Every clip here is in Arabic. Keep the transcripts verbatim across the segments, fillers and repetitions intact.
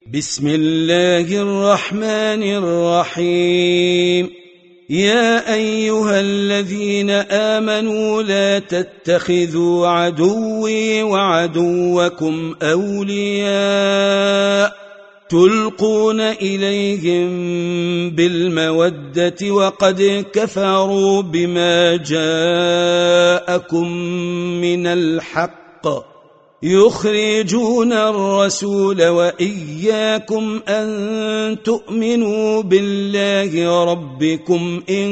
بسم الله الرحمن الرحيم. يا أيها الذين آمنوا لا تتخذوا عدوي وعدوكم أولياء تلقون إليهم بالمودة وقد كفروا بما جاءكم من الحق يخرجون الرسول وإياكم أن تؤمنوا بالله ربكم إن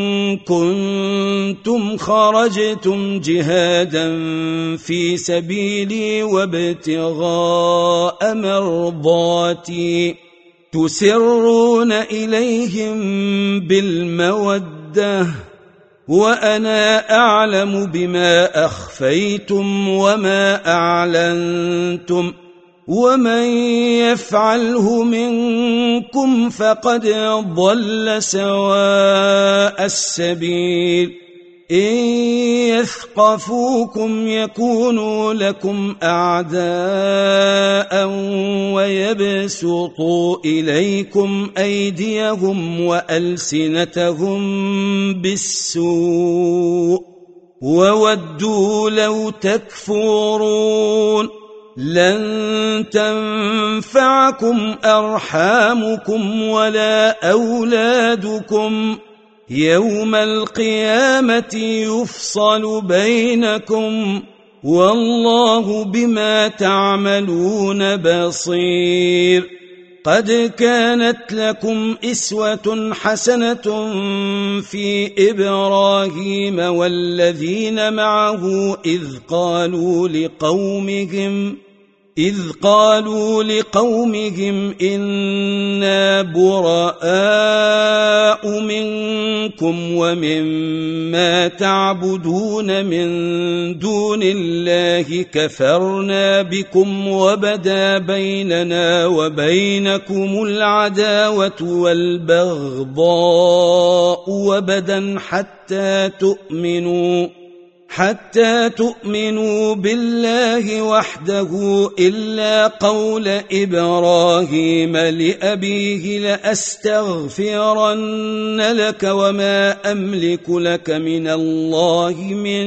كنتم خرجتم جهادا في سبيلي وابتغاء مرضاتي تسرون إليهم بالمودة وأنا أعلم بما أخفيتم وما أعلنتم ومن يفعله منكم فقد ضل سواء السبيل. إن يثقفوكم يكونوا لكم أعداء ويبسطوا إليكم أيديهم وألسنتهم بالسوء وودوا لو تكفرون. لن تنفعكم أرحامكم ولا أولادكم يوم القيامة يفصل بينكم والله بما تعملون بصير. قد كانت لكم إسوة حسنة في إبراهيم والذين معه إذ قالوا لقومهم إذ قالوا لقومهم إنا براء منكم ومما تعبدون من دون الله كفرنا بكم وبدا بيننا وبينكم العداوة والبغضاء وبدا حتى تؤمنوا حتى تؤمنوا بالله وحده إلا قول إبراهيم لأبيه لأستغفرن لك وما أملك لك من الله من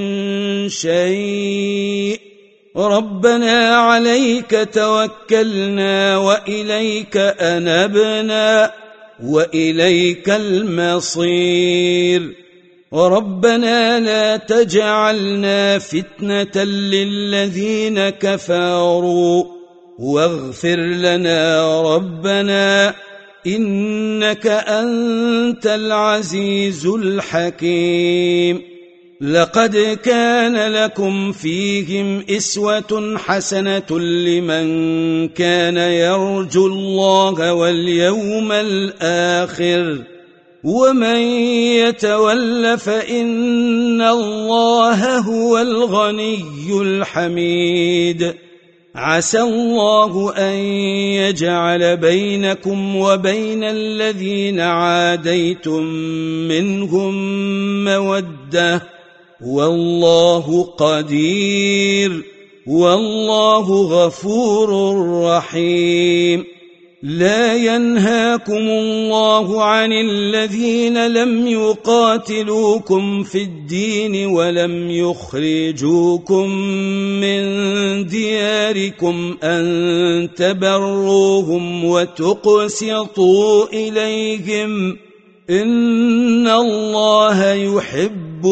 شيء ربنا عليك توكلنا وإليك أنبنا وإليك المصير. وربنا لا تجعلنا فتنة للذين كفروا واغفر لنا ربنا إنك أنت العزيز الحكيم. لقد كان لكم فيهم إسوة حسنة لمن كان يرجو الله واليوم الآخر ومن يتول فإن الله هو الغني الحميد. عسى الله أن يجعل بينكم وبين الذين عاديتم منهم مودة والله قدير والله غفور رحيم. لا ينهاكم الله عن الذين لم يقاتلوكم في الدين ولم يخرجوكم من دياركم أن تبروهم وتقسطوا إليهم إن الله يحب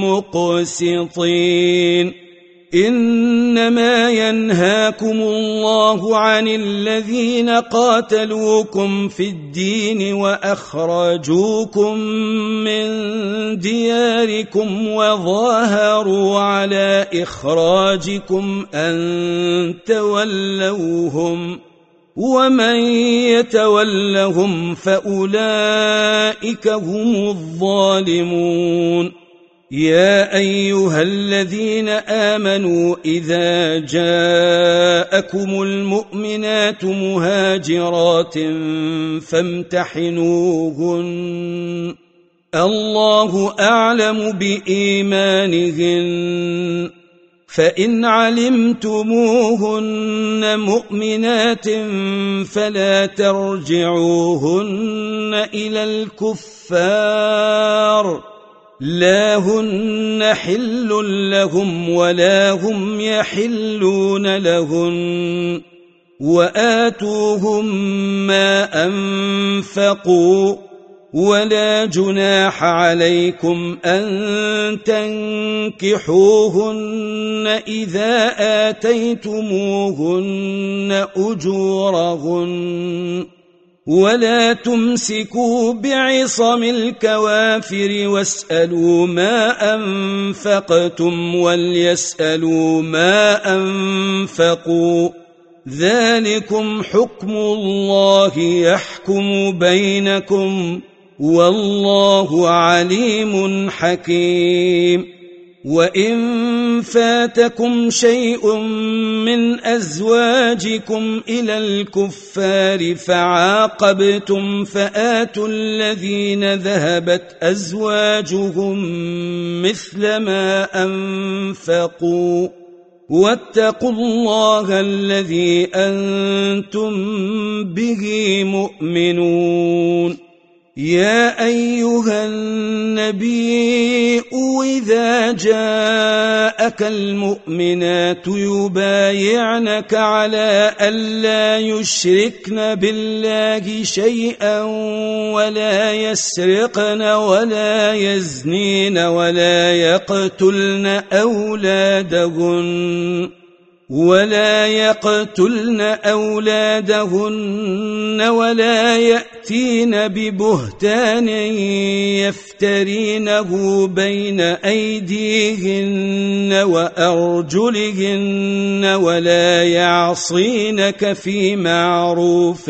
المقسطين. إنما ينهاكم الله عن الذين قاتلوكم في الدين وأخرجوكم من دياركم وظاهروا على إخراجكم أن تولوهم ومن يتولهم فأولئك هم الظالمون. يا أيها الذين آمنوا إذا جاءكم المؤمنات مهاجرات فامتحنوهن الله أعلم بإيمانهن فإن علمتموهن مؤمنات فلا ترجعوهن إلى الكفار لا هن حل لهم ولا هم يحلون لهن وآتوهم ما أنفقوا ولا جناح عليكم أن تنكحوهن إذا آتيتموهن أجورهن ولا تمسكوا بعصم الكوافر واسألوا ما أنفقتم وليسألوا ما أنفقوا ذلكم حكم الله يحكم بينكم والله عليم حكيم وإن فاتكم شيء من أزواجكم إلى الكفار فعاقبتم فآتوا الذين ذهبت أزواجهم مثل ما أنفقوا واتقوا الله الذي أنتم به مؤمنون يا أيها النبي إذا جاءك المؤمنات يبايعنك على ألا يشركن بالله شيئا ولا يسرقن ولا يزنين ولا يقتلن أولادهن ولا يقتلن أولادهن ولا يأتين ببهتان يفترينه بين أيديهن وأرجلهن ولا يعصينك في معروف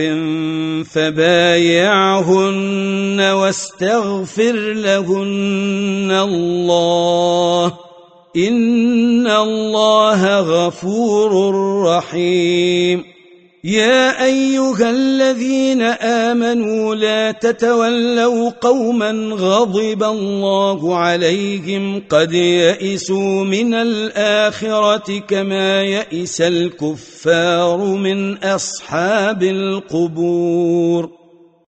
فبايعهن واستغفر لهن الله إن الله غفور رحيم يا أيها الذين آمنوا لا تتولوا قوما غضب الله عليهم قد يئسوا من الآخرة كما يئس الكفار من أصحاب القبور